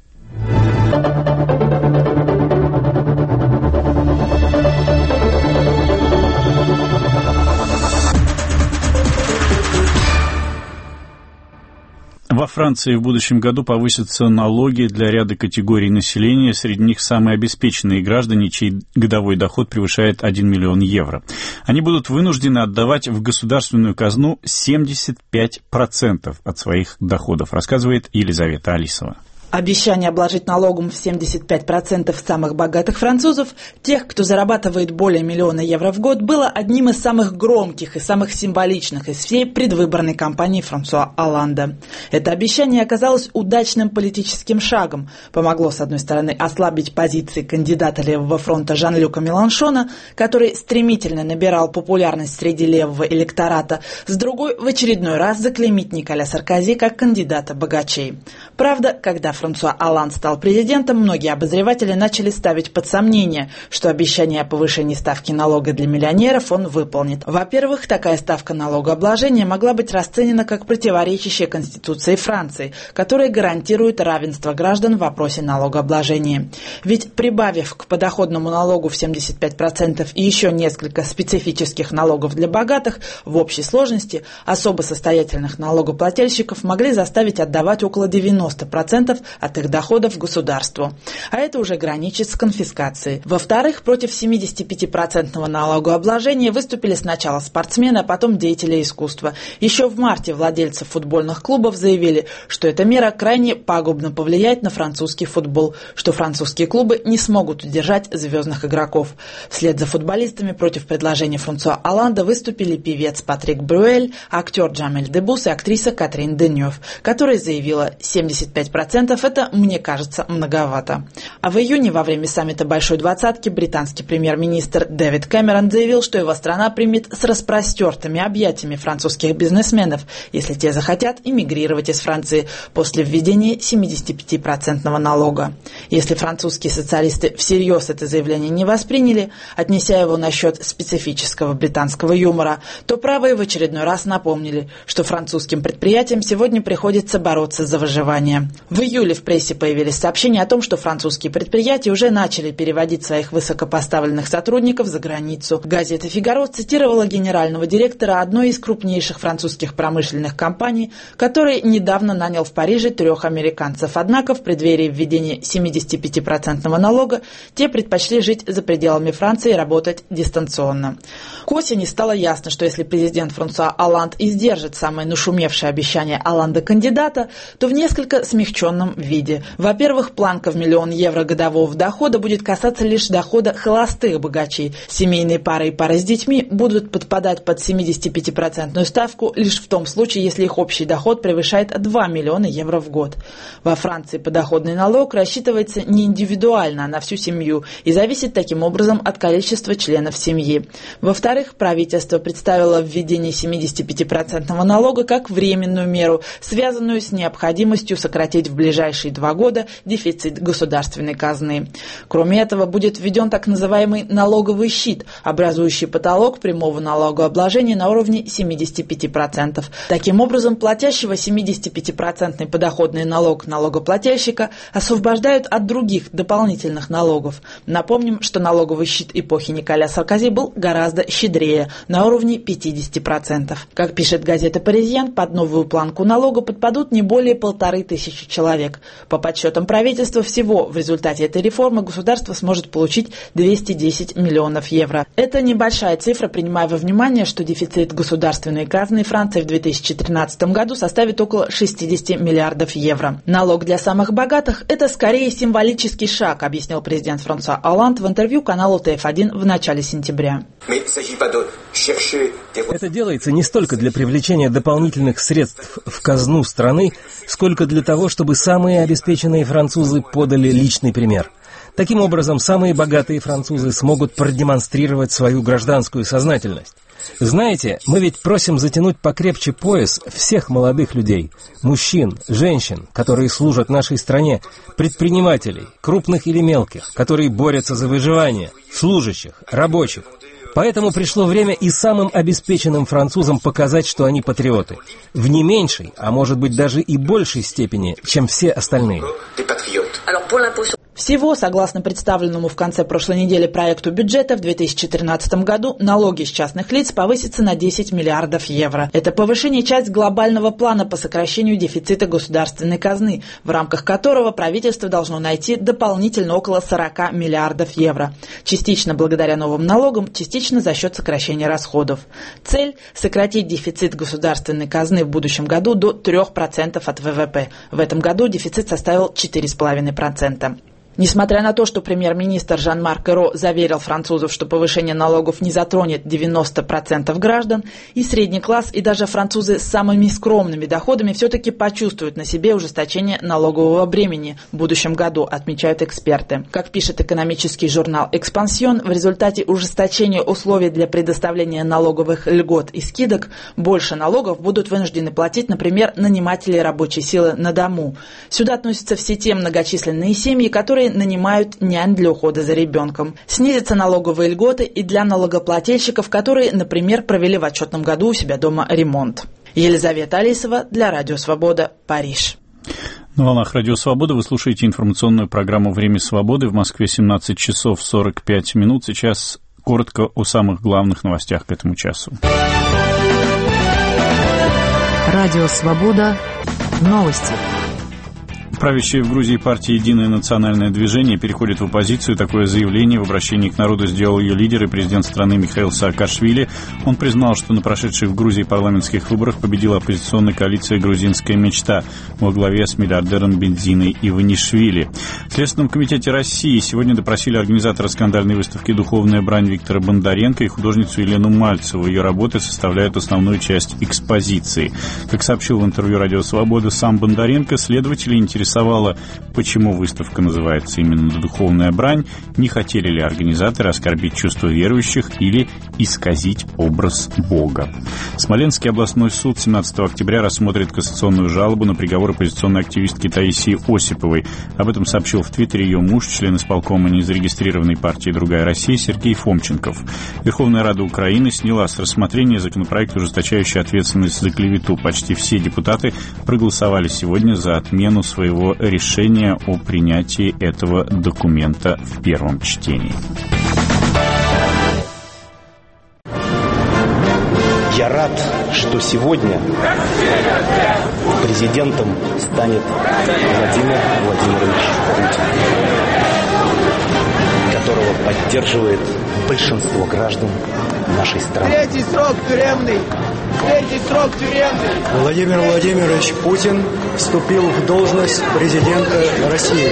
Во Франции в будущем году повысятся налоги для ряда категорий населения. Среди них самые обеспеченные граждане, чей годовой доход превышает один миллион евро. Они будут вынуждены отдавать в государственную казну семьдесят пять процентов от своих доходов, рассказывает Елизавета Алисова. Обещание обложить налогом в семьдесят пять процентов самых богатых французов, тех, кто зарабатывает более миллиона евро в год, было одним из самых громких и самых символичных из всей предвыборной кампании Франсуа Олланда. Это обещание оказалось удачным политическим шагом. Помогло, с одной стороны, ослабить позиции кандидата Левого фронта Жан-Люка Меланшона, который стремительно набирал популярность среди левого электората, с другой, в очередной раз заклеймить Николя Саркози как кандидата богачей. Правда, когда Франсуа Олланд стал президентом, многие обозреватели начали ставить под сомнение, что обещание о повышении ставки налога для миллионеров он выполнит. Во-первых, такая ставка налогообложения могла быть расценена как противоречащая Конституции Франции, которая гарантирует равенство граждан в вопросе налогообложения. Ведь прибавив к подоходному налогу в семьдесят пять процентов и еще несколько специфических налогов для богатых, в общей сложности особо состоятельных налогоплательщиков могли заставить отдавать около девяноста процентов от их доходов государству. А это уже граничит с конфискацией. Во-вторых, против семидесятипятипроцентного налогообложения выступили сначала спортсмены, а потом деятели искусства. Еще в марте владельцы футбольных клубов заявили, что эта мера крайне пагубно повлияет на французский футбол, что французские клубы не смогут удержать звездных игроков. Вслед за футболистами против предложения Франсуа Олланда выступили певец Патрик Брюэль, актер Джамель Деббус и актриса Катрин Денёв, которая заявила: семьдесят пять процентов это, мне кажется, многовато. А в июне во время саммита Большой Двадцатки британский премьер-министр Дэвид Кэмерон заявил, что его страна примет с распростертыми объятиями французских бизнесменов, если те захотят эмигрировать из Франции после введения семидесятипятипроцентного налога. Если французские социалисты всерьез это заявление не восприняли, отнеся его насчет специфического британского юмора, то правые в очередной раз напомнили, что французским предприятиям сегодня приходится бороться за выживание. В июле в прессе появились сообщения о том, что французские предприятия уже начали переводить своих высокопоставленных сотрудников за границу. Газета «Фигаро» цитировала генерального директора одной из крупнейших французских промышленных компаний, который недавно нанял в Париже трех американцев. Однако в преддверии введения семидесятипятипроцентного налога те предпочли жить за пределами Франции и работать дистанционно. К осени стало ясно, что если президент Франсуа Олланд и сдержит самое нашумевшее обещание Олланда-кандидата, то в несколько смягченном виде. Во-первых, планка в миллион евро годового дохода будет касаться лишь дохода холостых богачей. Семейные пары и пары с детьми будут подпадать под семидесятипятипроцентную ставку лишь в том случае, если их общий доход превышает два миллиона евро в год. Во Франции подоходный налог рассчитывается не индивидуально, а на всю семью и зависит таким образом от количества членов семьи. Во-вторых, правительство представило введение семидесятипятипроцентного налога как временную меру, связанную с необходимостью сократить в ближайшие два года дефицит государственной казны. Кроме этого, будет введен так называемый налоговый щит, образующий потолок прямого налогообложения на уровне семидесяти пяти процентов. Таким образом, платящего семидесятипятипроцентный подоходный налог налогоплательщика освобождают от других дополнительных налогов. Напомним, что налоговый щит эпохи Николя Саркози был гораздо щедрее, на уровне пятидесяти процентов. Как пишет газета «Паризьен», под новую планку налога подпадут не более полторы тысячи человек. По подсчетам правительства, всего в результате этой реформы государство сможет получить двести десять миллионов евро. Это небольшая цифра, принимая во внимание, что дефицит государственной казны Франции в две тысячи тринадцатом году составит около шестидесяти миллиардов евро. Налог для самых богатых – это скорее символический шаг, объяснил президент Франсуа Олланд в интервью каналу Т Ф один в начале сентября. Это делается не столько для привлечения дополнительных средств в казну страны, сколько для того, чтобы самые обеспеченные французы подали личный пример. Таким образом, самые богатые французы смогут продемонстрировать свою гражданскую сознательность. Знаете, мы ведь просим затянуть покрепче пояс всех молодых людей, мужчин, женщин, которые служат нашей стране, предпринимателей, крупных или мелких, которые борются за выживание, служащих, рабочих. Поэтому пришло время и самым обеспеченным французам показать, что они патриоты. В не меньшей, а может быть даже и большей степени, чем все остальные. Всего, согласно представленному в конце прошлой недели проекту бюджета, в две тысячи тринадцатом году налоги с частных лиц повысятся на десять миллиардов евро. Это повышение – часть глобального плана по сокращению дефицита государственной казны, в рамках которого правительство должно найти дополнительно около сорок миллиардов евро. Частично благодаря новым налогам, частично за счет сокращения расходов. Цель – сократить дефицит государственной казны в будущем году до трёх процентов от вэ вэ пэ. В этом году дефицит составил четыре целых пять десятых процента. Несмотря на то, что премьер-министр Жан-Марк Эро заверил французов, что повышение налогов не затронет девяносто процентов граждан, и средний класс, и даже французы с самыми скромными доходами все-таки почувствуют на себе ужесточение налогового бремени в будущем году, отмечают эксперты. Как пишет экономический журнал «Экспансион», в результате ужесточения условий для предоставления налоговых льгот и скидок больше налогов будут вынуждены платить, например, наниматели рабочей силы на дому. Сюда относятся все те многочисленные семьи, которые нанимают нянь для ухода за ребенком. Снизятся налоговые льготы и для налогоплательщиков, которые, например, провели в отчетном году у себя дома ремонт. Елизавета Алисова для Радио Свобода, Париж. На волнах Радио Свобода вы слушаете информационную программу «Время свободы». В Москве семнадцать часов сорок пять минут. Сейчас коротко о самых главных новостях к этому часу. Радио Свобода. Новости. Правящая в Грузии партия «Единое национальное движение» переходит в оппозицию. Такое заявление в обращении к народу сделал ее лидер и президент страны Михаил Саакашвили. Он признал, что на прошедших в Грузии парламентских выборах победила оппозиционная коалиция «Грузинская мечта» во главе с миллиардером Бензиной Иванишвили. В Следственном комитете России сегодня допросили организатора скандальной выставки «Духовная брань» Виктора Бондаренко и художницу Елену Мальцеву. Ее работы составляют основную часть экспозиции. Как сообщил в интервью «Радио Свобода» сам Бондаренко, следователи интересовались, почему выставка называется именно «Духовная брань», не хотели ли организаторы оскорбить чувства верующих или исказить образ Бога. Смоленский областной суд семнадцатого октября рассмотрит кассационную жалобу на приговор оппозиционной активистки Таисии Осиповой. Об этом сообщил в Твиттере ее муж, член исполкома незарегистрированной партии «Другая Россия» Сергей Фомченков. Верховная Рада Украины сняла с рассмотрения законопроект, ужесточающий ответственность за клевету. Почти все депутаты проголосовали сегодня за отмену своего решения о принятии этого документа в первом чтении. Я рад, что сегодня президентом станет Владимир Владимирович Путин, которого поддерживает большинство граждан нашей страны. Третий срок тюремный! Третий срок тюремный! Владимир Владимирович Путин вступил в должность президента России.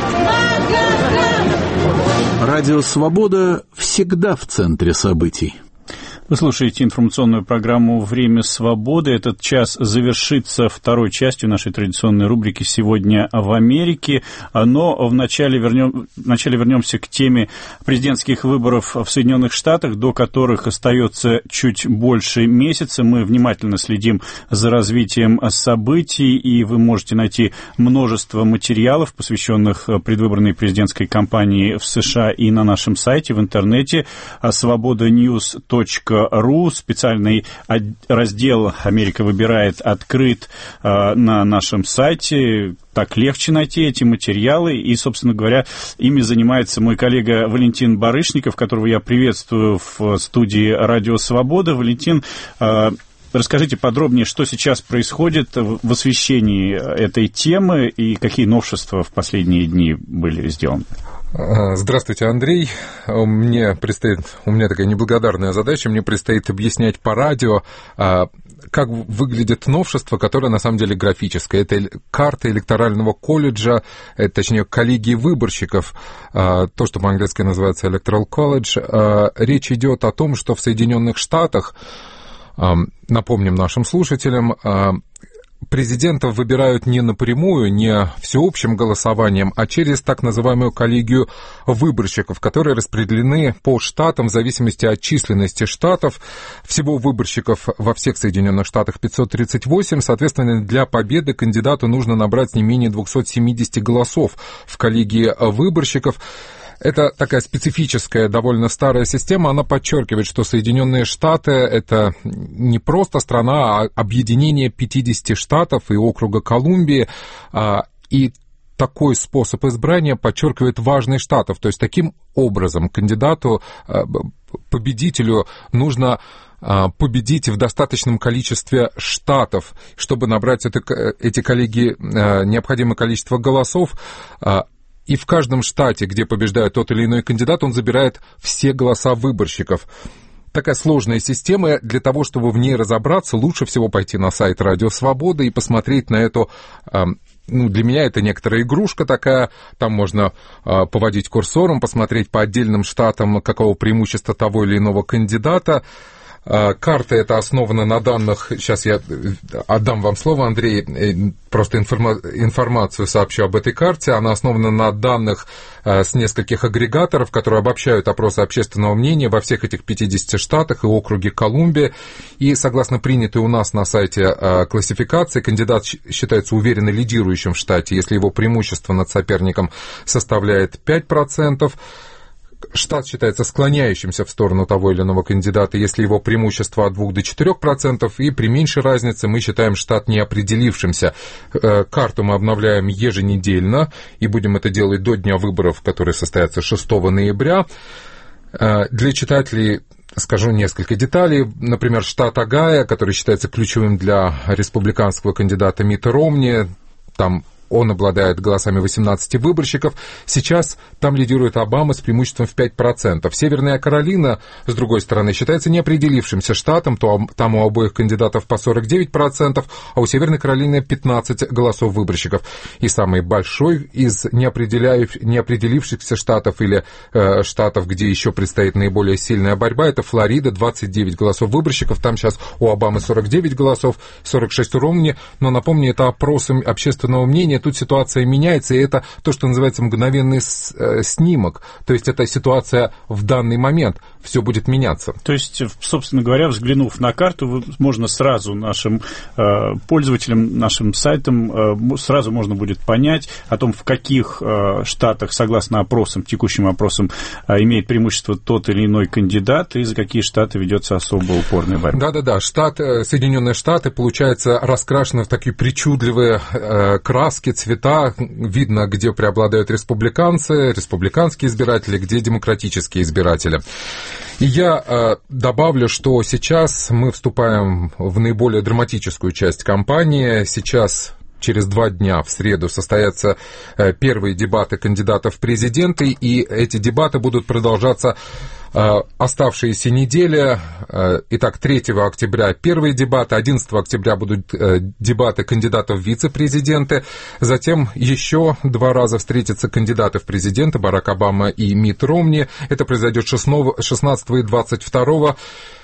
Радио «Свобода» всегда в центре событий. Вы слушаете информационную программу «Время свободы». Этот час завершится второй частью нашей традиционной рубрики «Сегодня в Америке». Но вначале, вернем, вначале вернемся к теме президентских выборов в Соединенных Штатах, до которых остается чуть больше месяца. Мы внимательно следим за развитием событий, и вы можете найти множество материалов, посвященных предвыборной президентской кампании в США, и на нашем сайте в интернете свобода ньюс точка ру. Специальный раздел «Америка выбирает» открыт э, на нашем сайте. Так легче найти эти материалы. И, собственно говоря, ими занимается мой коллега Валентин Барышников, которого я приветствую в студии «Радио Свобода». Валентин, э, расскажите подробнее, что сейчас происходит в освещении этой темы и какие новшества в последние дни были сделаны. Здравствуйте, Андрей. Мне предстоит, у меня такая неблагодарная задача, мне предстоит объяснять по радио, как выглядит новшество, которое на самом деле графическое. Это карта электорального колледжа, точнее, коллегии выборщиков, то, что по-английски называется Electoral College. Речь идет о том, что в Соединенных Штатах, напомним нашим слушателям, президентов выбирают не напрямую, не всеобщим голосованием, а через так называемую коллегию выборщиков, которые распределены по штатам в зависимости от численности штатов. Всего выборщиков во всех Соединенных Штатах пятьсот тридцать восемь. Соответственно, для победы кандидату нужно набрать не менее двести семьдесят голосов в коллегии выборщиков. Это такая специфическая, довольно старая система. Она подчеркивает, что Соединенные Штаты — это не просто страна, а объединение пятидесяти штатов и округа Колумбии. И такой способ избрания подчеркивает важность штатов. То есть таким образом кандидату, победителю нужно победить в достаточном количестве штатов, чтобы набрать это, эти коллеги необходимое количество голосов. И в каждом штате, где побеждает тот или иной кандидат, он забирает все голоса выборщиков. Такая сложная система. Для того, чтобы в ней разобраться, лучше всего пойти на сайт «Радио Свобода» и посмотреть на эту... Ну, для меня это некоторая игрушка такая. Там можно поводить курсором, посмотреть по отдельным штатам, каково преимущество того или иного кандидата. Карта эта основана на данных, сейчас я отдам вам слово, Андрей, просто информа- информацию сообщу об этой карте. Она основана на данных с нескольких агрегаторов, которые обобщают опросы общественного мнения во всех этих пятидесяти штатах и округе Колумбия. И согласно принятой у нас на сайте классификации, кандидат считается уверенно лидирующим в штате, если его преимущество над соперником составляет пять процентов. Штат считается склоняющимся в сторону того или иного кандидата, если его преимущество от двух до четырёх процентов, и при меньшей разнице мы считаем штат неопределившимся. Карту мы обновляем еженедельно, и будем это делать до дня выборов, которые состоятся шестого ноября. Для читателей скажу несколько деталей. Например, штат Огайо, который считается ключевым для республиканского кандидата Митта Ромни, там он обладает голосами восемнадцати выборщиков. Сейчас там лидирует Обама с преимуществом в пять процентов. Северная Каролина, с другой стороны, считается неопределившимся штатом. То там у обоих кандидатов по сорок девять процентов, а у Северной Каролины пятнадцать голосов выборщиков. И самый большой из неопределившихся штатов или э, штатов, где еще предстоит наиболее сильная борьба, это Флорида, двадцать девять голосов выборщиков. Там сейчас у Обамы сорок девять голосов, сорок шесть у Ромни. Но напомню, это опросы общественного мнения. Тут ситуация меняется, и это то, что называется мгновенный с, э, снимок. То есть это ситуация в данный момент. Все будет меняться. То есть, собственно говоря, взглянув на карту, можно сразу нашим э, пользователям, нашим сайтам, э, сразу можно будет понять о том, в каких э, штатах, согласно опросам, текущим опросам, э, имеет преимущество тот или иной кандидат, и за какие штаты ведется особо упорная борьба. Да-да-да. Штат, Соединенные Штаты, получается, раскрашены в такие причудливые э, краски, цвета. Видно, где преобладают республиканцы, республиканские избиратели, где демократические избиратели. И я э, добавлю, что сейчас мы вступаем в наиболее драматическую часть кампании. Сейчас, через два дня, в среду, состоятся э, первые дебаты кандидатов в президенты, и эти дебаты будут продолжаться оставшиеся недели. Итак, третьего октября первые дебаты, одиннадцатого октября будут дебаты кандидатов в вице-президенты, затем еще два раза встретятся кандидаты в президенты Барак Обама и Митт Ромни. Это произойдет шестнадцатого и двадцать второго.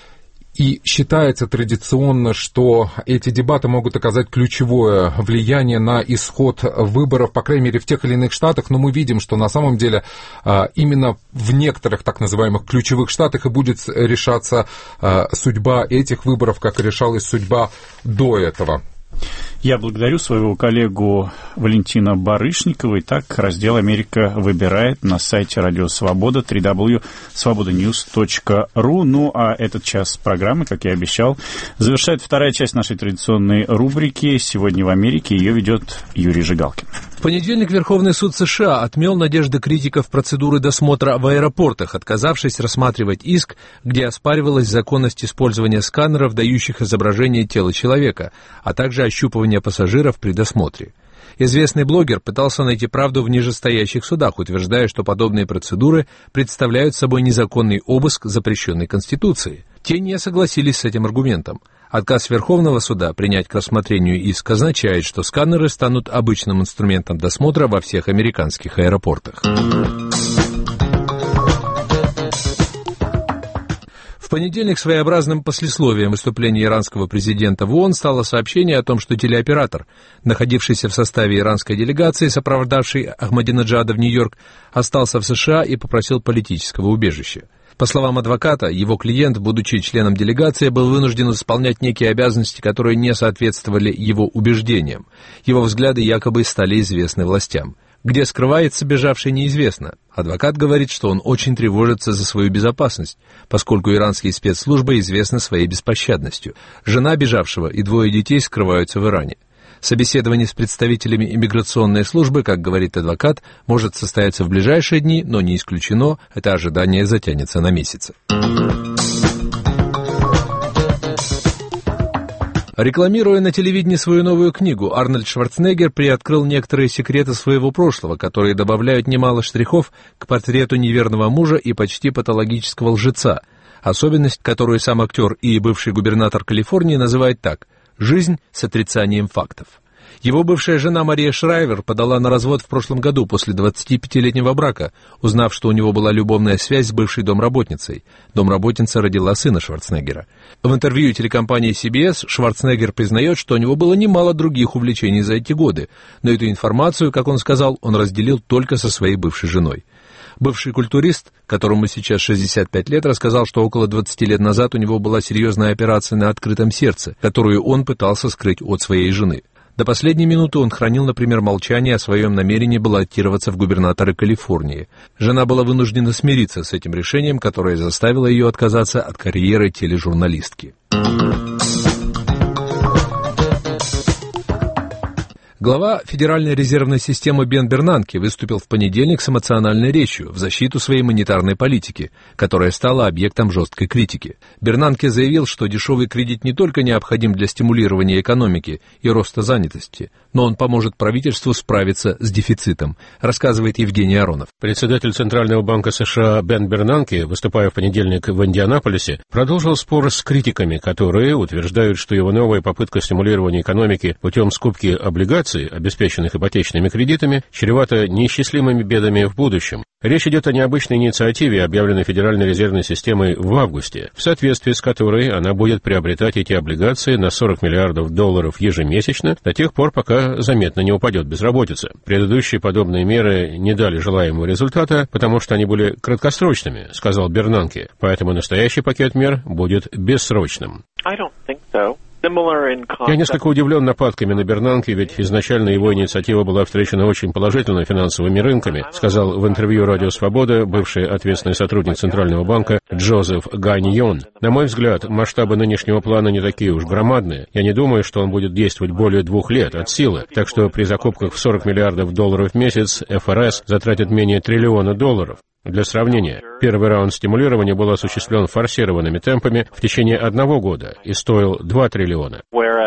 И считается традиционно, что эти дебаты могут оказать ключевое влияние на исход выборов, по крайней мере, в тех или иных штатах, но мы видим, что на самом деле именно в некоторых так называемых ключевых штатах и будет решаться судьба этих выборов, как и решалась судьба до этого. Я благодарю своего коллегу Валентина Барышникова. Итак, раздел «Америка выбирает» на сайте Радио Свобода, дабл ю дабл ю дабл ю точка свобода ньюс точка ру. Ну, а этот час программы, как я обещал, завершает вторая часть нашей традиционной рубрики «Сегодня в Америке». Ее ведет Юрий Жигалкин. В понедельник Верховный суд США отмел надежды критиков процедуры досмотра в аэропортах, отказавшись рассматривать иск, где оспаривалась законность использования сканеров, дающих изображение тела человека, а также ощупывания пассажиров при досмотре. Известный блогер пытался найти правду в нижестоящих судах, утверждая, что подобные процедуры представляют собой незаконный обыск, запрещенный Конституцией. Те не согласились с этим аргументом. Отказ Верховного суда принять к рассмотрению иск означает, что сканеры станут обычным инструментом досмотра во всех американских аэропортах. В понедельник своеобразным послесловием выступления иранского президента в ООН стало сообщение о том, что телеоператор, находившийся в составе иранской делегации, сопровождавший Ахмадинеджада в Нью-Йорк, остался в США и попросил политического убежища. По словам адвоката, его клиент, будучи членом делегации, был вынужден исполнять некие обязанности, которые не соответствовали его убеждениям. Его взгляды якобы стали известны властям. Где скрывается бежавший, неизвестно. Адвокат говорит, что он очень тревожится за свою безопасность, поскольку иранские спецслужбы известны своей беспощадностью. Жена бежавшего и двое детей скрываются в Иране. Собеседование с представителями иммиграционной службы, как говорит адвокат, может состояться в ближайшие дни, но не исключено, это ожидание затянется на месяцы. Рекламируя на телевидении свою новую книгу, Арнольд Шварценеггер приоткрыл некоторые секреты своего прошлого, которые добавляют немало штрихов к портрету неверного мужа и почти патологического лжеца. Особенность, которую сам актер и бывший губернатор Калифорнии называет так – «жизнь с отрицанием фактов». Его бывшая жена Мария Шрайвер подала на развод в прошлом году после двадцатипятилетнего брака, узнав, что у него была любовная связь с бывшей домработницей. Домработница родила сына Шварценеггера. В интервью телекомпании си би эс Шварценеггер признает, что у него было немало других увлечений за эти годы, но эту информацию, как он сказал, он разделил только со своей бывшей женой. Бывший культурист, которому сейчас шестьдесят пять лет, рассказал, что около двадцати лет назад у него была серьезная операция на открытом сердце, которую он пытался скрыть от своей жены. До последней минуты он хранил, например, молчание о своем намерении баллотироваться в губернаторы Калифорнии. Жена была вынуждена смириться с этим решением, которое заставило ее отказаться от карьеры тележурналистки. Глава Федеральной резервной системы Бен Бернанке выступил в понедельник с эмоциональной речью в защиту своей монетарной политики, которая стала объектом жесткой критики. Бернанке заявил, что дешевый кредит не только необходим для стимулирования экономики и роста занятости, но он поможет правительству справиться с дефицитом, рассказывает Евгений Аронов. Председатель Центрального банка США Бен Бернанке, выступая в понедельник в Индианаполисе, продолжил спор с критиками, которые утверждают, что его новая попытка стимулирования экономики путем скупки облигаций, обеспеченных ипотечными кредитами, чревато неисчислимыми бедами в будущем. Речь идет о необычной инициативе, объявленной Федеральной резервной системой в августе, в соответствии с которой она будет приобретать эти облигации на сорок миллиардов долларов ежемесячно до тех пор, пока заметно не упадет безработица. Предыдущие подобные меры не дали желаемого результата, потому что они были краткосрочными, сказал Бернанке, поэтому настоящий пакет мер будет бессрочным. I don't think so. Я несколько удивлен нападками на Бернанке, ведь изначально его инициатива была встречена очень положительно финансовыми рынками, сказал в интервью «Радио Свобода» бывший ответственный сотрудник Центрального банка Джозеф Ганьон. На мой взгляд, масштабы нынешнего плана не такие уж громадные. Я не думаю, что он будет действовать более двух лет от силы, так что при закупках в сорок миллиардов долларов в месяц эф эр эс затратит менее триллиона долларов. Для сравнения, первый раунд стимулирования был осуществлен форсированными темпами в течение одного года и стоил два триллиона.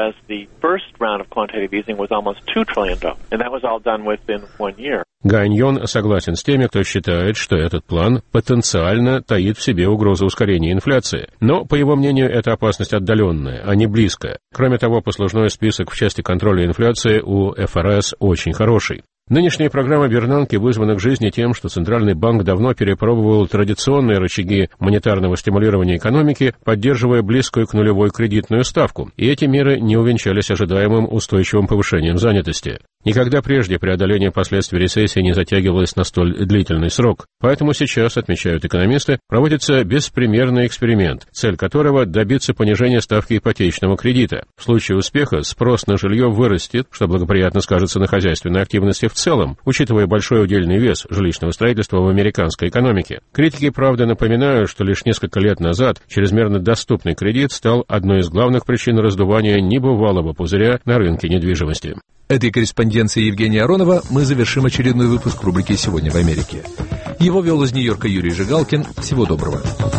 Ганьон согласен с теми, кто считает, что этот план потенциально таит в себе угрозу ускорения инфляции. Но, по его мнению, эта опасность отдаленная, а не близкая. Кроме того, послужной список в части контроля инфляции у эф эр эс очень хороший. Нынешняя программа Бернанке вызвана к жизни тем, что Центральный банк давно перепробовал традиционные рычаги монетарного стимулирования экономики, поддерживая близкую к нулевой кредитную ставку, и эти меры не увенчались ожидаемым устойчивым повышением занятости. Никогда прежде преодоление последствий рецессии не затягивалось на столь длительный срок, поэтому сейчас, отмечают экономисты, проводится беспримерный эксперимент, цель которого – добиться понижения ставки ипотечного кредита. В случае успеха спрос на жилье вырастет, что благоприятно скажется на хозяйственной активности в целом, учитывая большой удельный вес жилищного строительства в американской экономике. Критики, правда, напоминают, что лишь несколько лет назад чрезмерно доступный кредит стал одной из главных причин раздувания небывалого пузыря на рынке недвижимости. Этой корреспонденцией Евгения Аронова мы завершим очередной выпуск рубрики «Сегодня в Америке». Его вел из Нью-Йорка Юрий Жигалкин. Всего доброго.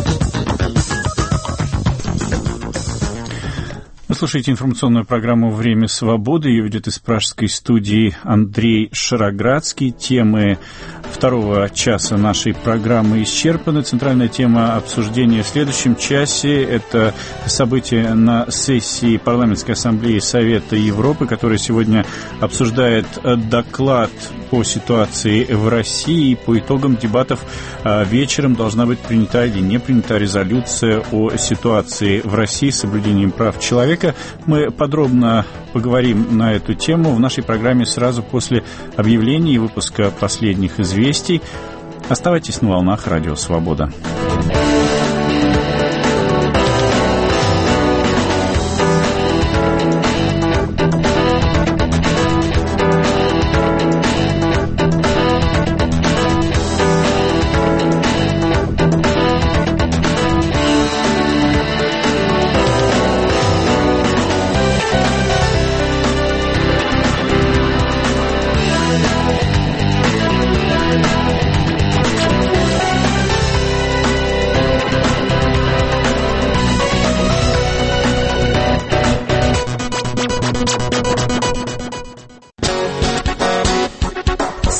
Вы слушаете информационную программу «Время свободы». Ее ведет из пражской студии Андрей Шароградский. Темы второго часа нашей программы исчерпаны. Центральная тема обсуждения в следующем часе – это события на сессии Парламентской ассамблеи Совета Европы, которая сегодня обсуждает доклад по ситуации в России. По итогам дебатов вечером должна быть принята или не принята резолюция о ситуации в России с соблюдением прав человека. Мы подробно поговорим на эту тему в нашей программе сразу после объявления и выпуска последних известий. Оставайтесь на волнах Радио Свобода.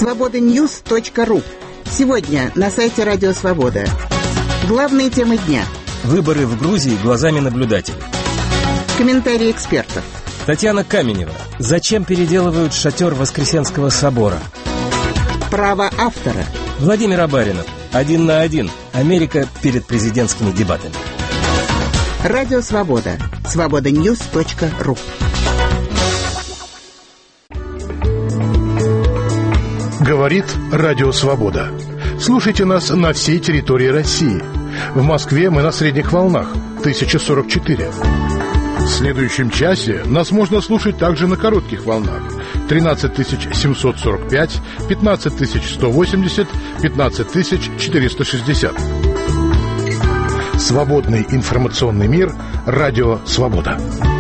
свобода ньюс точка ру. Сегодня на сайте Радио Свобода. Главные темы дня. Выборы в Грузии глазами наблюдателей. Комментарии экспертов. Татьяна Каменева. Зачем переделывают шатер Воскресенского собора? Право автора. Владимир Абаринов. Один на один. Америка перед президентскими дебатами. Радио Свобода. свобода ньюс точка ру. Говорит Радио Свобода. Слушайте нас на всей территории России. В Москве мы на средних волнах тысяча сорок четыре. В следующем часе нас можно слушать также на коротких волнах тринадцать тысяч семьсот сорок пять, пятнадцать тысяч сто восемьдесят, пятнадцать тысяч четыреста шестьдесят. Свободный информационный мир. Радио Свобода.